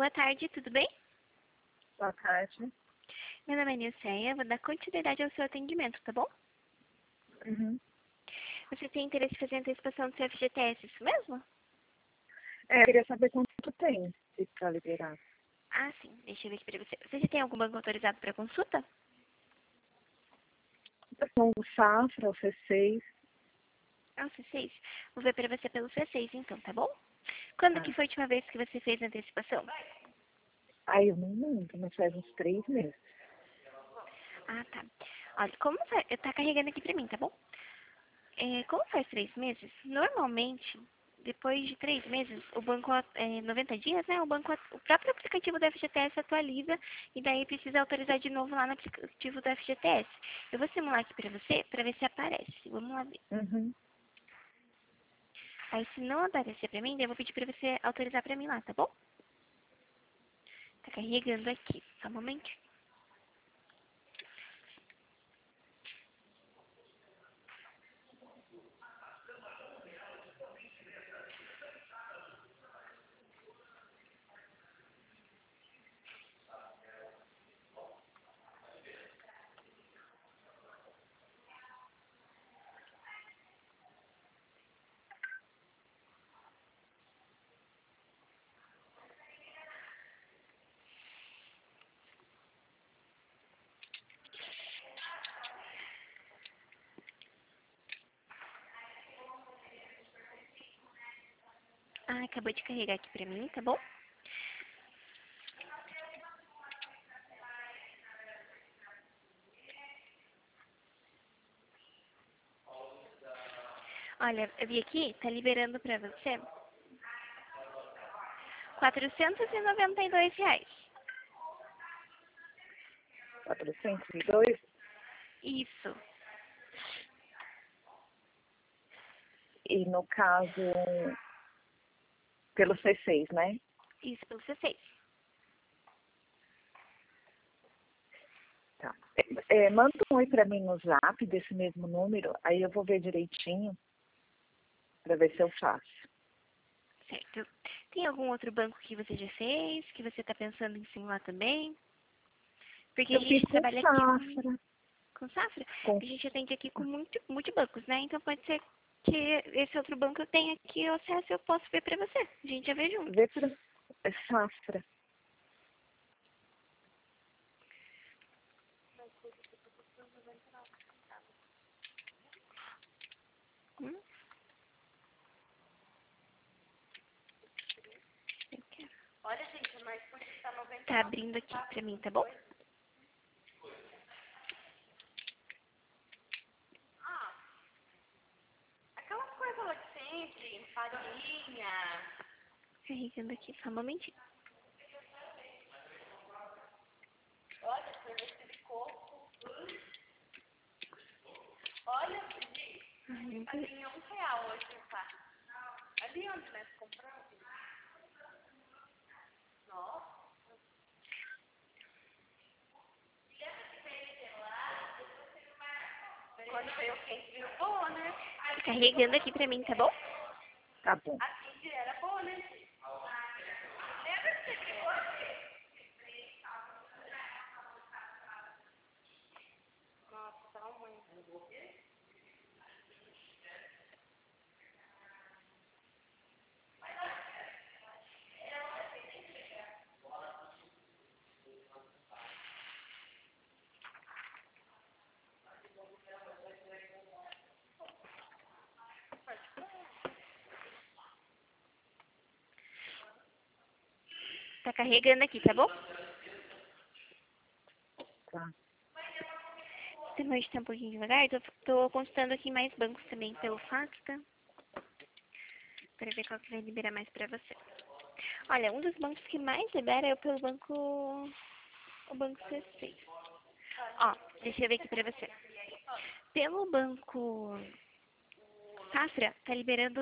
boa tarde, tudo bem? Boa tarde. Meu nome é Nilceia, vou dar continuidade ao seu atendimento, tá bom? Uhum. Você tem interesse em fazer a antecipação do seu FGTS, isso mesmo? Eu queria saber quanto tem para liberar. Ah, sim, deixa eu ver aqui pra você. Você já tem algum banco autorizado para consulta? Então, o Safra, o C6. Ah, o C6. Vou ver pra você pelo C6 então, tá bom? Quando que Tá. foi a última vez que você fez a antecipação? Aí eu não lembro, mas faz uns 3 meses. Ah, tá. Olha, como faz... Tá carregando aqui pra mim, tá bom? Como faz 3 meses, normalmente, depois de 3 meses, o banco, 90 dias, né? O próprio aplicativo do FGTS atualiza e daí precisa autorizar de novo lá no aplicativo do FGTS. Eu vou simular aqui pra você, pra ver se aparece. Vamos lá ver. Uhum. Aí, se não aparecer pra mim, daí eu vou pedir pra você autorizar pra mim lá, tá bom? Tá carregando aqui. Só um momento. Ah, acabou de carregar aqui pra mim, tá bom? Olha, eu vi aqui, tá liberando pra você R$ 492. 402. Isso, E no caso, pelo C6, né? isso pelo C6. Tá. Manda um oi para mim no Zap desse mesmo número, aí eu vou ver direitinho para ver se eu faço. Certo. Tem algum outro banco que você já fez, que você está pensando em simular também? Porque a Eu fiz gente com trabalha aqui Safra. com Safra, Com... a gente atende aqui com multibancos, né? Então pode ser que esse outro banco eu tenha aqui o acesso e eu posso ver pra você. A gente já vê junto. Vê para Safra. Hum? Eu quero. Tá abrindo aqui pra mim, tá bom? Aquelas coisas lá de sempre, farinha. Carregando aqui, só um momentinho. Olha, sorvete de coco. Olha, Felipe, Ai, ali R$ 1 hoje, tá? Ali onde nós compramos. Nossa. Quando veio o quente, virou boa, né? tá carregando aqui pra mim, tá bom? Tá bom. A Cindy era boa, né? Lembra que você ficou aqui? Nossa, tava muito. Tá carregando aqui, tá bom? Tá. Você pode estar um pouquinho devagar, tô consultando aqui mais bancos também pelo Facta, para ver qual que vai liberar mais pra você. Olha, um dos bancos que mais libera é o banco C6. Ó, deixa eu ver aqui pra você. Pelo banco Safra, tá liberando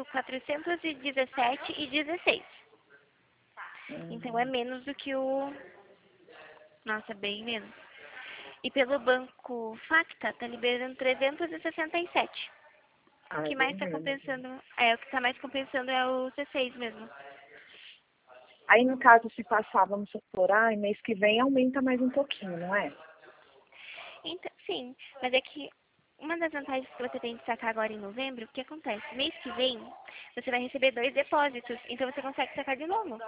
417,16. Então é Uhum. menos do que o... Nossa, bem menos. E pelo banco Facta, tá liberando 367. O Ah, é que bem mais tá menos. compensando... o que tá mais compensando é o C6 mesmo. Aí, no caso, se passar, vamos supor, mês que vem aumenta mais um pouquinho, não é? Então, sim, mas é que uma das vantagens que você tem de sacar agora em novembro, o que acontece? Mês que vem, você vai receber 2 depósitos, então você consegue sacar de novo.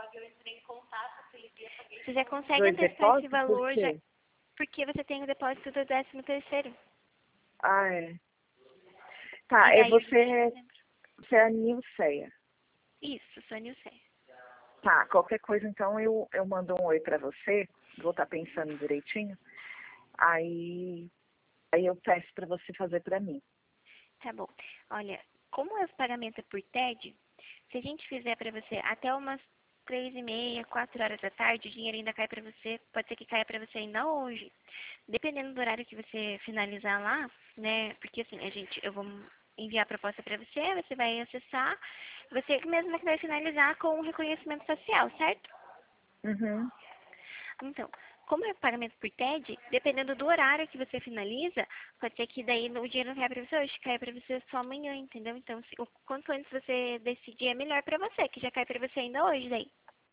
Você já consegue 2 antecipar esse depósitos, por valor, já, quê? porque você tem o depósito do 13º. Ah, é. E Tá, daí o de dezembro. você é a Nilceia. Isso, sou a Nilce. Tá, qualquer coisa, então, eu mando um oi pra você, vou estar pensando direitinho, aí eu peço pra você fazer pra mim. Tá bom. Olha, como o pagamento é por TED, se a gente fizer pra você até umas 3h30, 4 horas da tarde, o dinheiro ainda cai pra você, pode ser que caia pra você ainda hoje. Dependendo do horário que você finalizar lá, né, porque assim, eu vou enviar a proposta pra você, você vai acessar, você mesmo que vai finalizar com o reconhecimento facial, certo? Uhum. Então, como é pagamento por TED, dependendo do horário que você finaliza, pode ser que daí o dinheiro não caia pra você hoje, caia pra você só amanhã, entendeu? Então, o quanto antes você decidir é melhor pra você, que já cai pra você ainda hoje daí,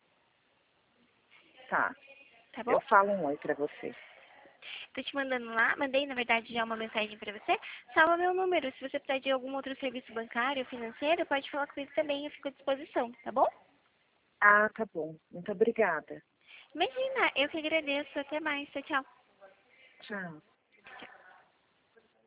Tá, tá bom? eu falo um oi pra você. Tô te mandando lá, mandei na verdade já uma mensagem pra você, salva meu número, se você precisar de algum outro serviço bancário ou financeiro, pode falar comigo também, eu fico à disposição, tá bom? Ah, tá bom. Muito obrigada. Imagina, eu que agradeço, até mais, tchau, tchau. Tchau.